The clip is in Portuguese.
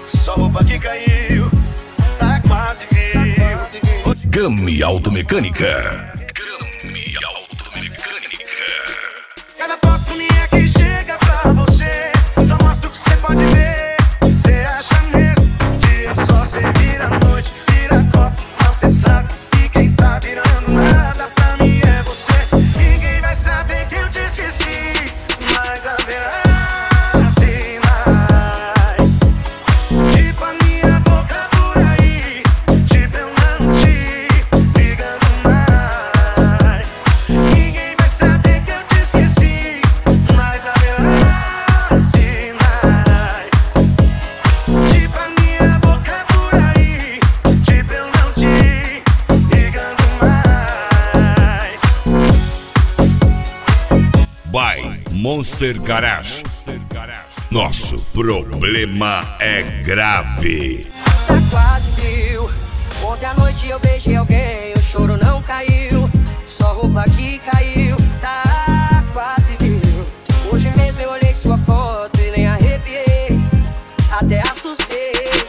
só roupa que caiu, tá quase viu. Gami Automecânica. Gami Automecânica. Cada foto minha que chega pra você só mostra o que você pode ver. Você acha mesmo que eu só sei vira noite, vira copo, não cê sabe. E quem tá virando nada pra mim é você. Ninguém vai saber que eu te esqueci, mas haverá sinais, tipo a minha boca por aí, tipo eu não te ligando mais. Ninguém vai saber que eu te esqueci, mas haverá sinais, tipo a minha boca por aí, tipo eu não te ligando mais. By Monster Garage. Nosso problema é grave. Tá quase viu. Ontem à noite eu beijei alguém, o choro não caiu, só roupa que caiu. Tá quase viu. Hoje mesmo eu olhei sua foto e nem arrepiei, até assustei.